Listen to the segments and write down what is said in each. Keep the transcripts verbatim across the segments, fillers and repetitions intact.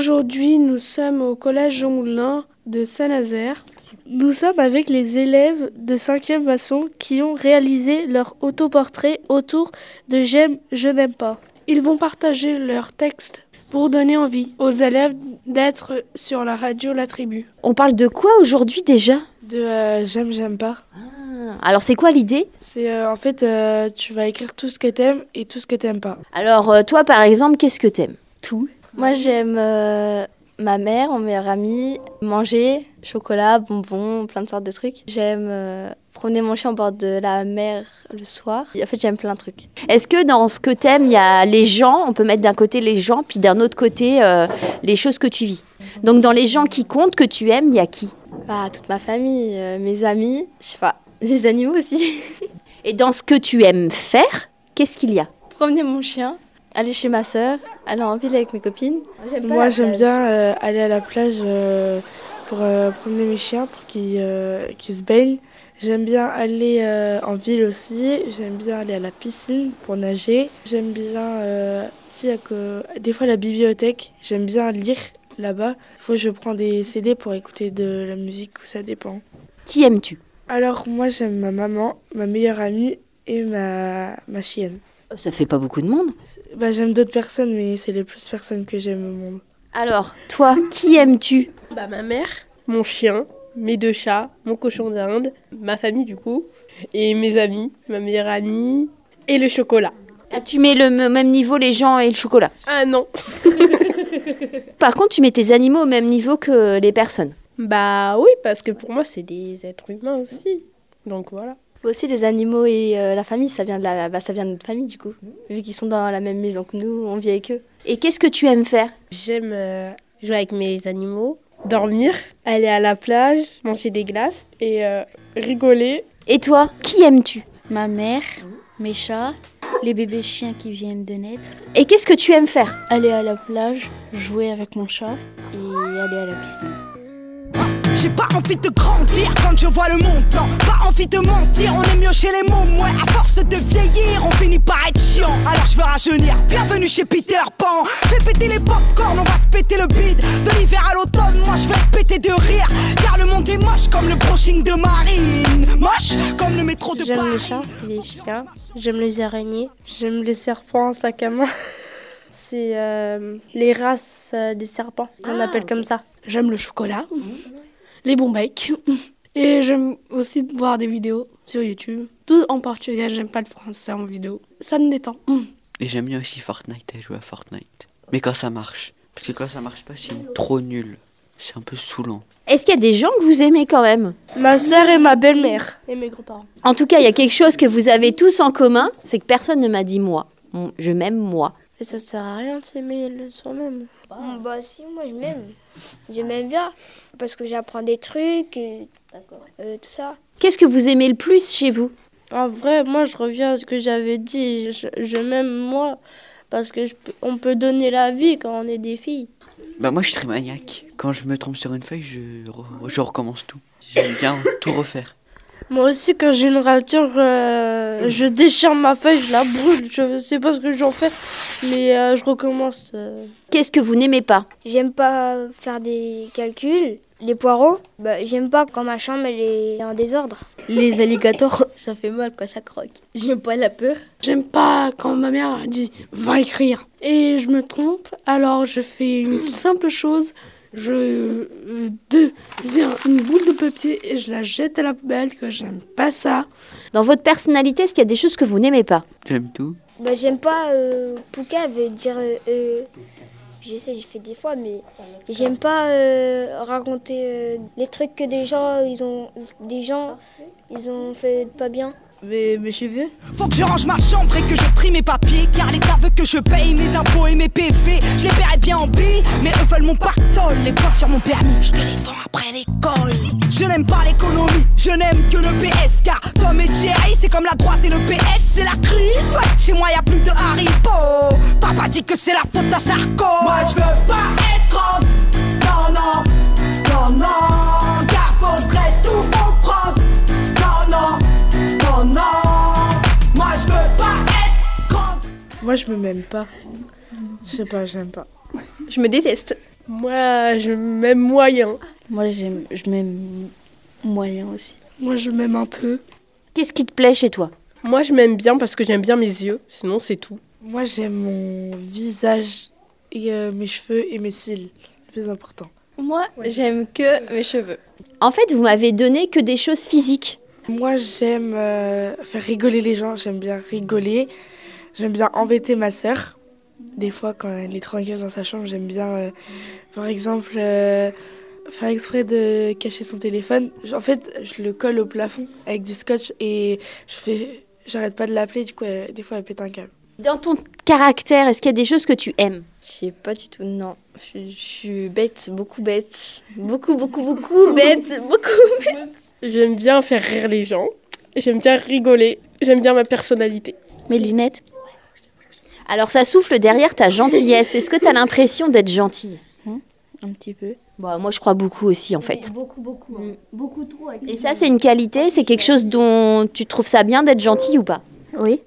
Aujourd'hui, nous sommes au collège Jean Moulin de Saint-Nazaire. Nous sommes avec les élèves de cinquième façon qui ont réalisé leur autoportrait autour de « J'aime, je n'aime pas ». Ils vont partager leur texte pour donner envie aux élèves d'être sur la radio La Tribu. On parle de quoi aujourd'hui déjà ? De euh, « J'aime, j'aime pas ». Ah, alors c'est quoi l'idée ? C'est euh, en fait, euh, tu vas écrire tout ce que t'aimes et tout ce que t'aimes pas. Alors euh, toi par exemple, qu'est-ce que t'aimes ? Tout. Moi j'aime euh, ma mère, mon meilleur ami, manger, chocolat, bonbons, plein de sortes de trucs. J'aime euh, promener mon chien au bord de la mer le soir. En fait j'aime plein de trucs. Est-ce que dans ce que t'aimes, il y a les gens, on peut mettre d'un côté les gens, puis d'un autre côté euh, les choses que tu vis ? Donc dans les gens qui comptent, que tu aimes, il y a qui ? Bah, toute ma famille, euh, mes amis, je sais pas, les animaux aussi. Et dans ce que tu aimes faire, qu'est-ce qu'il y a ? Promener mon chien, aller chez ma sœur, aller en ville avec mes copines. J'aime Moi, j'aime bien euh, aller à la plage euh, pour euh, promener mes chiens, pour qu'ils, euh, qu'ils se baignent. J'aime bien aller euh, en ville aussi. J'aime bien aller à la piscine pour nager. J'aime bien euh, aussi, euh, des fois, la bibliothèque. J'aime bien lire là-bas. Des fois, je prends des C D pour écouter de la musique, ou ça dépend. Qui aimes-tu ? Alors, moi, j'aime ma maman, ma meilleure amie et ma, ma chienne. Ça fait pas beaucoup de monde. Bah, j'aime d'autres personnes, mais c'est les plus personnes que j'aime au monde. Alors, toi, qui aimes-tu ? Bah, ma mère, mon chien, mes deux chats, mon cochon d'Inde, ma famille du coup, et mes amis, ma meilleure amie, et le chocolat. Ah, tu mets le m- même niveau les gens et le chocolat ? Ah non. Par contre, tu mets tes animaux au même niveau que les personnes ? Bah oui, parce que pour moi, c'est des êtres humains aussi. Donc voilà. Aussi, les animaux et euh, la famille, ça vient, de la, bah, ça vient de notre famille, du coup. Vu qu'ils sont dans la même maison que nous, on vit avec eux. Et qu'est-ce que tu aimes faire ? J'aime euh, jouer avec mes animaux, dormir, aller à la plage, manger des glaces et euh, rigoler. Et toi, qui aimes-tu ? Ma mère, mes chats, les bébés chiens qui viennent de naître. Et qu'est-ce que tu aimes faire ? Aller à la plage, jouer avec mon chat et aller à la piscine. J'ai pas envie de grandir quand je vois le montant. Pas envie de mentir, on est mieux chez les mômes. Ouais, à force de vieillir, on finit par être chiant. Alors je veux rajeunir, bienvenue chez Peter Pan. Fais péter les popcorn, on va se péter le bide. De l'hiver à l'automne, moi je vais péter de rire. Car le monde est moche comme le brushing de Marine. Moche comme le métro de J'aime Paris. les chats, les chiens, j'aime les araignées, j'aime les serpents en sac à main. C'est euh, les races euh, des serpents qu'on ah, appelle okay. comme ça. J'aime le chocolat, mmh. les bons becs. Et j'aime aussi voir des vidéos sur YouTube. Tout en portugais, j'aime pas le français en vidéo. Ça me détend. Mmh. Et j'aime bien aussi Fortnite, et jouer à Fortnite. Mais quand ça marche. Parce que quand ça marche pas, c'est trop nul. C'est un peu saoulant. Est-ce qu'il y a des gens que vous aimez quand même ? Ma sœur et ma belle-mère. Et mes grands-parents. En tout cas, il y a quelque chose que vous avez tous en commun, c'est que personne ne m'a dit moi. Je m'aime moi. Mais ça sert à rien de s'aimer soi-même. Bah, bah si, moi je m'aime. Je m'aime bien parce que j'apprends des trucs, et, euh, tout ça. Qu'est-ce que vous aimez le plus chez vous ? En vrai, moi je reviens à ce que j'avais dit. Je, je m'aime moi parce que je, on peut donner la vie quand on est des filles. Bah moi je suis très maniaque. Quand je me trompe sur une feuille, je, je recommence tout. J'aime bien tout refaire. Moi aussi, quand j'ai une rature, euh, je déchire ma feuille, je la brûle. Je sais pas ce que j'en fais, mais euh, je recommence. Euh. Qu'est-ce que vous n'aimez pas ? J'aime pas faire des calculs. Les poireaux, bah, j'aime pas quand ma chambre elle est en désordre. Les alligators, ça fait mal quand ça croque. J'aime pas la peur. J'aime pas quand ma mère dit « va écrire ». Et je me trompe, alors je fais une simple chose. Je euh, deviens une boule de papier et je la jette à la poubelle, que j'aime pas ça. Dans votre personnalité, est-ce qu'il y a des choses que vous n'aimez pas ? J'aime tout. Bah, j'aime pas euh, Pouka veut dire... Euh, je sais, j'ai fait des fois, mais j'aime pas euh, raconter euh, les trucs que des gens, ils ont, des gens, ils ont fait pas bien. Mais, mais je veux. Faut que je range ma chambre et que je trie mes papiers. Car l'État veut que je paye mes impôts et mes P V. Je les paierai bien en billes, mais eux veulent mon pactole. Les points sur mon permis, je te les vends après l'école. Je n'aime pas l'économie, je n'aime que le P S. Car Tom et Jerry, c'est comme la droite et le P S. C'est la crise, ouais, chez moi y a plus de Haribo. Papa dit que c'est la faute à Sarko. Moi je veux pas être homme, non, non, non, non. Car faudrait tout comprendre, non, non. Non, non, moi je veux pas être grande. Moi je me m'aime pas. Je sais pas, j'aime pas. Je me déteste. Moi, je m'aime moyen. Moi, j'aime, je m'aime moyen aussi. Moi, je m'aime un peu. Qu'est-ce qui te plaît chez toi? Moi, je m'aime bien parce que j'aime bien mes yeux. Sinon, c'est tout. Moi, j'aime mon visage, et, euh, mes cheveux et mes cils. Le plus important. Moi, j'aime que mes cheveux. En fait, vous m'avez donné que des choses physiques. Moi, j'aime euh, faire rigoler les gens. J'aime bien rigoler. J'aime bien embêter ma sœur. Des fois, quand elle est tranquille dans sa chambre, j'aime bien, euh, par exemple, euh, faire exprès de cacher son téléphone. En fait, je le colle au plafond avec du scotch et je fais, j'arrête pas de l'appeler. Du coup, elle, des fois, elle pète un câble. Dans ton caractère, est-ce qu'il y a des choses que tu aimes? Je sais pas du tout, non. Je, je suis bête, beaucoup bête. Beaucoup, beaucoup, beaucoup bête, beaucoup bête. J'aime bien faire rire les gens. J'aime bien rigoler. J'aime bien ma personnalité. Mes lunettes. Alors ça souffle derrière ta gentillesse. Est-ce que tu as l'impression d'être gentille? Un petit peu. Bon, moi je crois beaucoup aussi en fait. Beaucoup, beaucoup. Hein. Beaucoup trop. Avec Et ça c'est une qualité, c'est quelque chose dont tu trouves ça bien d'être gentil ou pas? Oui.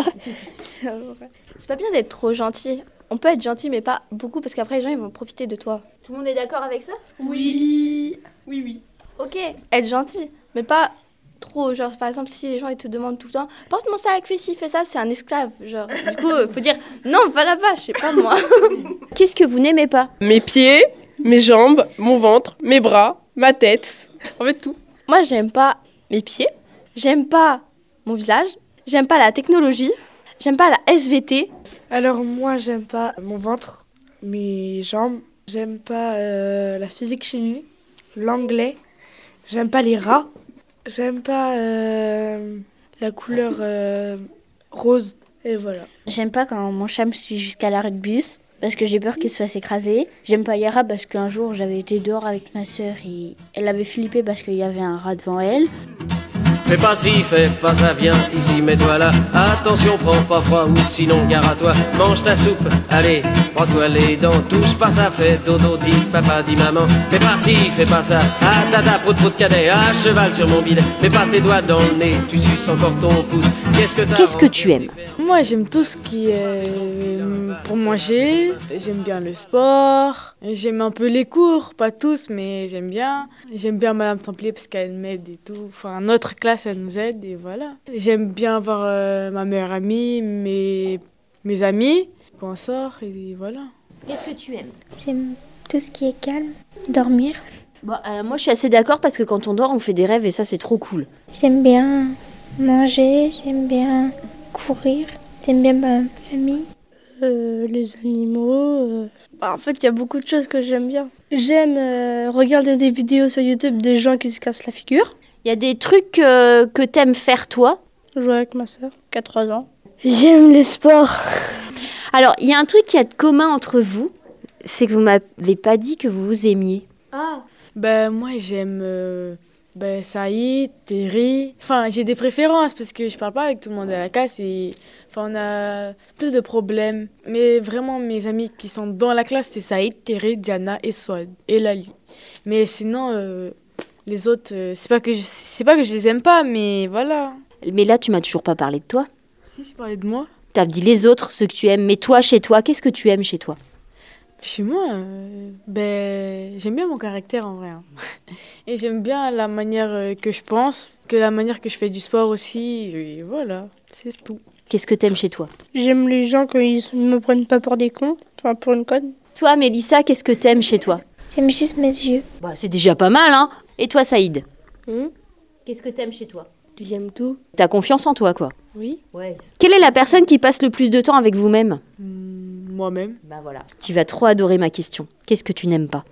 C'est pas bien d'être trop gentil. On peut être gentil, mais pas beaucoup, parce qu'après les gens ils vont profiter de toi. Tout le monde est d'accord avec ça? Oui. Oui, oui. Ok, être gentil, mais pas trop. Genre, par exemple, si les gens ils te demandent tout le temps, porte mon sac, fais ci, fais ça, c'est un esclave. Genre, du coup, faut dire non, va là-bas, je sais pas moi. Qu'est-ce que vous n'aimez pas? Mes pieds, mes jambes, mon ventre, mes bras, ma tête. En fait, tout. Moi, j'aime pas mes pieds, j'aime pas mon visage, j'aime pas la technologie, j'aime pas la S V T. Alors moi, j'aime pas mon ventre, mes jambes. J'aime pas euh, la physique-chimie, l'anglais. J'aime pas les rats. J'aime pas euh, la couleur euh, rose. Et voilà. J'aime pas quand mon chat me suit jusqu'à l'arrêt de bus parce que j'ai peur qu'il se fasse écraser. J'aime pas les rats parce qu'un jour j'avais été dehors avec ma sœur et elle avait flippé parce qu'il y avait un rat devant elle. Fais pas ci, fais pas ça, viens ici, mets-toi là. Attention, prends pas froid ou sinon gare à toi. Mange ta soupe, allez, brosse-toi les dents. Touche pas ça, fais dodo, dis papa, dis maman. Fais pas ci, fais pas ça. Ah tata, prout prout cadet, à cheval sur mon bidet. Mets pas tes doigts dans le nez, tu suces encore ton pouce. Qu'est-ce que t'as Qu'est-ce que tu aimes? Moi, j'aime tout ce qui est euh, pour manger. J'aime bien le sport. J'aime un peu les cours, pas tous, mais j'aime bien. J'aime bien Madame Templier parce qu'elle m'aide et tout. Enfin, notre classe, elle nous aide et voilà. J'aime bien avoir euh, ma meilleure amie, mes, mes amis, quand on sort et voilà. Qu'est-ce que tu aimes? J'aime tout ce qui est calme, dormir. Bon, euh, moi, je suis assez d'accord parce que quand on dort, on fait des rêves et ça, c'est trop cool. J'aime bien manger, j'aime bien courir, j'aime bien ma famille. Euh, les animaux. Euh... Bah, en fait, il y a beaucoup de choses que j'aime bien. J'aime euh, regarder des vidéos sur YouTube des gens qui se cassent la figure. Il y a des trucs euh, que t'aimes faire toi? Jouer avec ma sœur, qui a trois ans. J'aime les sports. Alors, il y a un truc qui est de commun entre vous, c'est que vous m'avez pas dit que vous vous aimiez. Ah. Ben, moi, j'aime euh, ben, Saïd, Terry. Enfin, j'ai des préférences parce que je parle pas avec tout le monde à la classe et enfin, on a plus de problèmes. Mais vraiment, mes amis qui sont dans la classe, c'est Saïd, Terry, Diana et Swad et Lali. Mais sinon, euh, les autres, euh, c'est pas que je, c'est pas que je les aime pas, mais voilà. Mais là, tu m'as toujours pas parlé de toi. Si, je parlais de moi. T'as dit les autres, ceux que tu aimes. Mais toi, chez toi, qu'est-ce que tu aimes chez toi? Chez moi, euh, ben, j'aime bien mon caractère en vrai. Hein. Et j'aime bien la manière euh, que je pense, que la manière que je fais du sport aussi. Et voilà, c'est tout. Qu'est-ce que t'aimes chez toi? J'aime les gens quand ils ne me prennent pas pour des cons, enfin pour une conne. Toi, Mélissa, qu'est-ce que t'aimes chez toi? J'aime juste mes yeux. Bah, c'est déjà pas mal, hein? Et toi, Saïd? Mmh. Qu'est-ce que t'aimes chez toi? J'aime tout. T'as confiance en toi, quoi? Oui. Ouais. Quelle est la personne qui passe le plus de temps avec vous-même? mmh, Moi-même. Bah voilà. Tu vas trop adorer ma question. Qu'est-ce que tu n'aimes pas?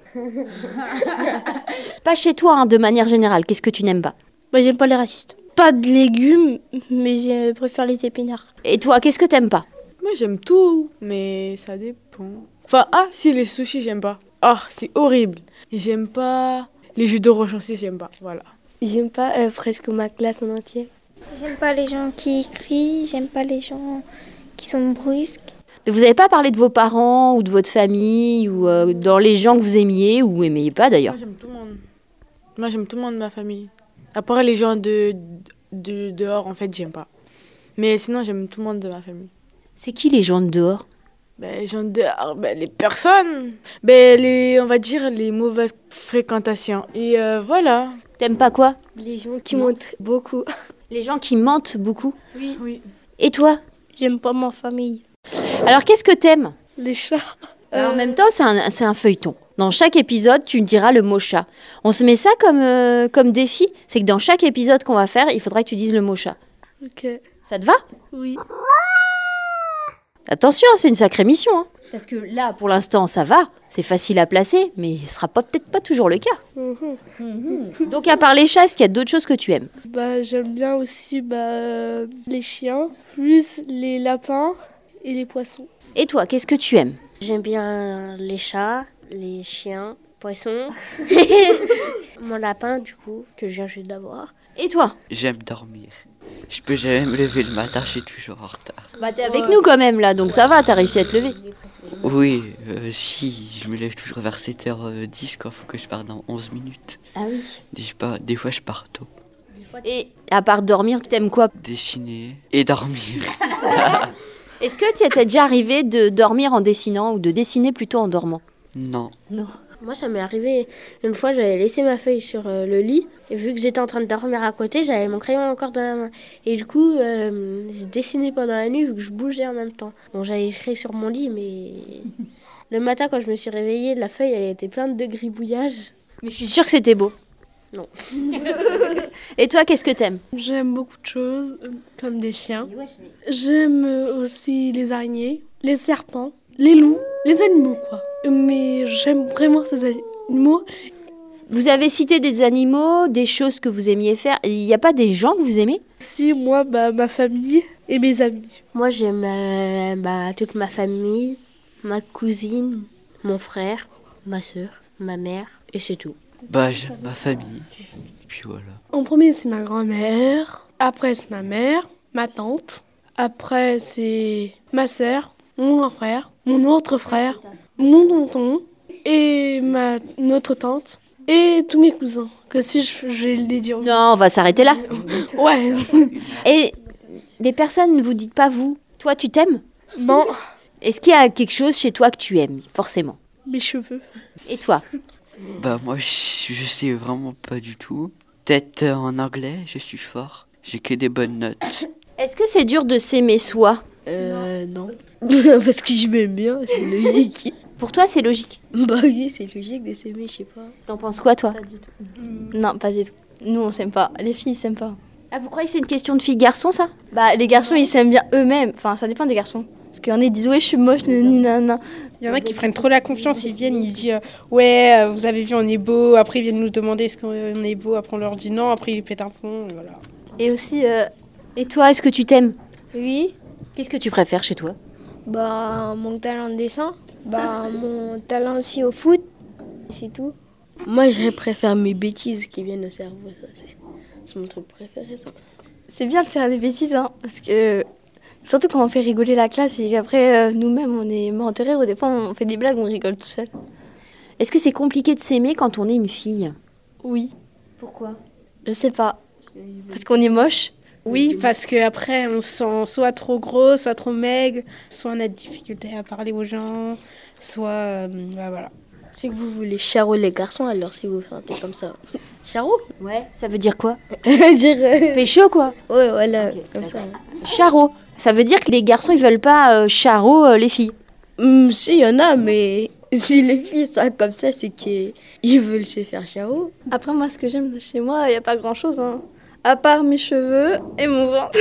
Pas chez toi, hein, de manière générale. Qu'est-ce que tu n'aimes pas? Bah, j'aime pas les racistes. Pas de légumes, mais je préfère les épinards. Et toi, qu'est-ce que t'aimes pas? Moi, j'aime tout, mais ça dépend. Enfin, ah, si, les sushis, j'aime pas. Ah, c'est horrible. Et j'aime pas les jus d'orange aussi, j'aime pas. Voilà. J'aime pas euh, presque ma classe en entier. J'aime pas les gens qui crient, j'aime pas les gens qui sont brusques. Vous n'avez pas parlé de vos parents ou de votre famille ou euh, dans les gens que vous aimiez ou aimiez pas d'ailleurs? Moi, j'aime tout le monde. Moi, j'aime tout le monde de ma famille. À part les gens de, de, de dehors, en fait, j'aime pas. Mais sinon, j'aime tout le monde de ma famille. C'est qui les gens de dehors? Ben, j'en dehors, ben, les personnes, ben, les, on va dire les mauvaises fréquentations. Et euh, voilà. T'aimes pas quoi? Les gens qui mentent beaucoup. Les gens qui mentent beaucoup? Oui. Oui. Et toi? J'aime pas ma famille. Alors, qu'est-ce que t'aimes? Les chats. Alors, en même temps, c'est un, c'est un feuilleton. Dans chaque épisode, tu diras le mot chat. On se met ça comme, euh, comme défi. C'est que dans chaque épisode qu'on va faire, il faudra que tu dises le mot chat. Ok. Ça te va? Oui. Attention, c'est une sacrée mission. Hein. Parce que là, pour l'instant, ça va. C'est facile à placer, mais ce ne sera pas, peut-être pas toujours le cas. Mm-hmm. Mm-hmm. Donc, à part les chats, est-ce qu'il y a d'autres choses que tu aimes? Bah, j'aime bien aussi bah, les chiens, plus les lapins et les poissons. Et toi, qu'est-ce que tu aimes? J'aime bien les chats, les chiens, poissons. Mon lapin, du coup, que je viens juste d'avoir. Et toi? J'aime dormir. Je peux jamais me lever le matin, je suis toujours en retard. Bah t'es avec ouais. nous quand même là, donc ça va, t'as réussi à te lever. Oui, euh, si, je me lève toujours vers sept heures dix quand il faut que je parte dans onze minutes. Ah oui. Des, pas, des fois je pars tôt. Et à part dormir, t'aimes quoi? Dessiner et dormir. Est-ce que t'es déjà arrivé de dormir en dessinant ou de dessiner plutôt en dormant? Non. Non. Moi, ça m'est arrivé une fois, j'avais laissé ma feuille sur euh, le lit. Et vu que j'étais en train de dormir à côté, j'avais mon crayon encore dans la main. Et du coup, euh, je dessinais pendant la nuit vu que je bougeais en même temps. Bon, j'avais écrit sur mon lit, mais le matin, quand je me suis réveillée, la feuille, elle était pleine de gribouillages. Mais je suis sûre que c'était beau. Non. Et toi, qu'est-ce que t'aimes? J'aime beaucoup de choses, comme des chiens. J'aime aussi les araignées, les serpents, les loups, les animaux, quoi. Mais j'aime vraiment ces animaux. Vous avez cité des animaux, des choses que vous aimiez faire. Il n'y a pas des gens que vous aimez? Si, moi, bah, ma famille et mes amis. Moi, j'aime euh, bah, toute ma famille, ma cousine, mon frère, ma soeur, ma mère, et c'est tout. Bah, j'aime ma famille, puis voilà. En premier, c'est ma grand-mère. Après, c'est ma mère, ma tante. Après, c'est ma sœur, mon grand frère, mon autre frère, mon tonton et ma notre tante et tous mes cousins. Que si je, je vais les dire. Non, on va s'arrêter là. Ouais. Et les personnes ne vous dites pas vous. Toi, tu t'aimes? Non. Est-ce qu'il y a quelque chose chez toi que tu aimes, forcément? Mes cheveux. Et toi? Bah moi, je, je sais vraiment pas du tout. Peut-être euh, en anglais, je suis fort. J'ai que des bonnes notes. Est-ce que c'est dur de s'aimer soi? Euh, non. Parce que je m'aime bien, c'est logique. Pour toi, c'est logique? Bah oui, c'est logique de s'aimer, je sais pas. T'en penses quoi, toi? Pas du tout. Non, pas du tout. Nous, on s'aime pas. Les filles, ils s'aiment pas. Ah, vous croyez que c'est une question de filles-garçons, ça? Bah, les garçons, ils s'aiment bien eux-mêmes. Enfin, ça dépend des garçons. Parce qu'il y en a, ils disent, ouais, je suis moche, nani, nana. Il y en a qui prennent trop la confiance, ils viennent, ils disent, ouais, vous avez vu, on est beau. Après, ils viennent nous demander est-ce qu'on est beau. Après, on leur dit non. Après, ils pètent un plomb, et voilà. Et aussi... Euh... Et toi, est-ce que tu t'aimes? Oui. Qu'est-ce que tu préfères chez toi? Bah, mon talent de dessin. Bah, mon talent aussi au foot. C'est tout. Moi, je préfère mes bêtises qui viennent au cerveau. Ça, c'est, c'est mon truc préféré, ça. C'est bien de faire des bêtises, hein, parce que... Surtout quand on fait rigoler la classe et qu'après, euh, nous-mêmes, on est morts de rire. Ou des fois, on fait des blagues, on rigole tout seul. Est-ce que c'est compliqué de s'aimer quand on est une fille? Oui. Pourquoi? Je sais pas. Parce qu'on est moche. Oui, parce qu'après, on se sent soit trop gros, soit trop maigre, soit on a des difficultés à parler aux gens, soit... Euh, bah, voilà. C'est que vous voulez charo les garçons, alors si vous sentez comme ça. Charo? Ouais, ça veut dire quoi? dire euh... Pécho, quoi? Ouais, voilà, okay, comme ça. Charo. Ça veut dire que les garçons, ils veulent pas euh, charo euh, les filles? Mmh, si, il y en a, mais si les filles sont comme ça, c'est qu'ils veulent se faire charo. Après, moi, ce que j'aime de chez moi, il n'y a pas grand-chose, hein. À part mes cheveux et mon ventre.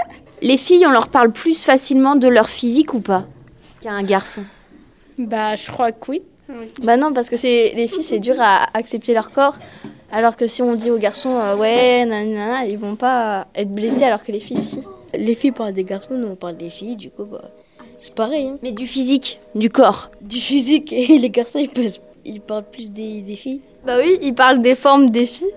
Les filles, on leur parle plus facilement de leur physique ou pas qu'à un garçon? Bah, je crois que oui. oui. Bah non, parce que c'est, les filles, c'est dur à accepter leur corps. Alors que si on dit aux garçons, euh, ouais, nanana, ils vont pas être blessés, alors que les filles, si. Les filles parlent des garçons, nous on parle des filles, du coup, bah, c'est pareil. Hein. Mais du physique, du corps. Du physique, et les garçons, ils, peuvent, ils parlent plus des, des filles. Bah oui, ils parlent des formes des filles.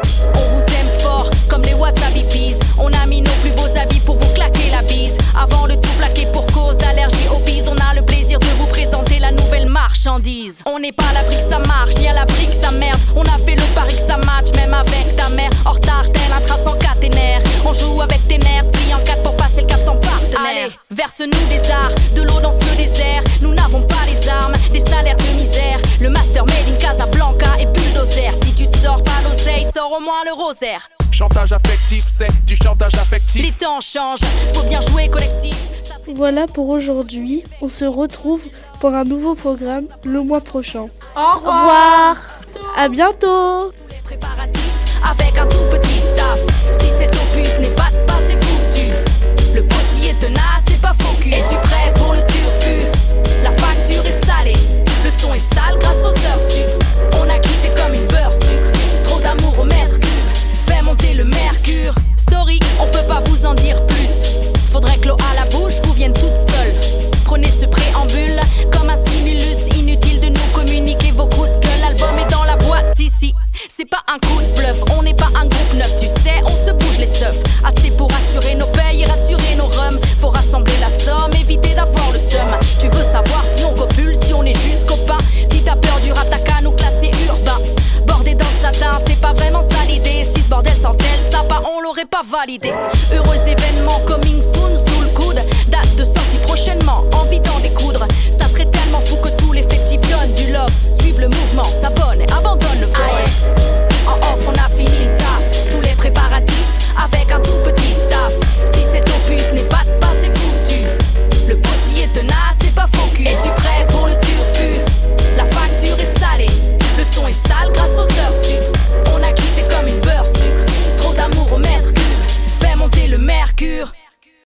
On vous aime fort, comme les wasabi peas. On a mis nos plus beaux habits pour vous claquer la bise. Avant de tout plaquer pour cause d'allergie aux bises, on a le plaisir de vous présenter la nouvelle marche. marchandise. On n'est pas à l'abri que ça marche, ni à l'abri que ça merde. On a fait le pari que ça match, même avec ta mère. En retard, tel un trace en caténaire. On joue avec tes nerfs, split en quatre pour passer le cap sans partenaire. Allez, verse-nous des arts, de l'eau dans ce désert. Nous n'avons pas les armes, des salaires de misère. Le master made in Casablanca et bulldozer. Si tu sors pas l'oseille, sors au moins le rosaire. Chantage affectif, c'est du chantage affectif. Les temps changent, faut bien jouer collectif. Voilà pour aujourd'hui. On se retrouve pour un nouveau programme le mois prochain. Au revoir. Au revoir. À bientôt. Préparatifs avec un tout petit staff. Si cet opus n'est pas de passe, c'est foutu. Le postier est tenace, c'est pas faux cul. Es-tu prêt pour le turfu? La facture est salée, le son est sale grâce aux heures sup. On a kiffé comme une beurre sucre. Trop d'amour au mètre cube, fait monter le mercure. Sorry, on peut pas vous en dire plus. Faudrait que l'eau à la bouche vous vienne toute seule. Prenez ce préambule comme un stimulus. Inutile de nous communiquer vos coups de gueule. L'album est dans la boîte, si si. C'est pas un coup de bluff, on n'est pas un groupe neuf. Tu sais, on se bouge les seufs. Assez pour assurer nos payes et rassurer nos rums. Faut rassembler la somme, éviter d'avoir le seum. Tu veux savoir si on copule, si on est juste copains. Si t'as peur du rap, t'as qu'à nous classer urbain. Bordé dans le satin, c'est pas vraiment ça l'idée. Si ce bordel sentait le sapin, on l'aurait pas validé.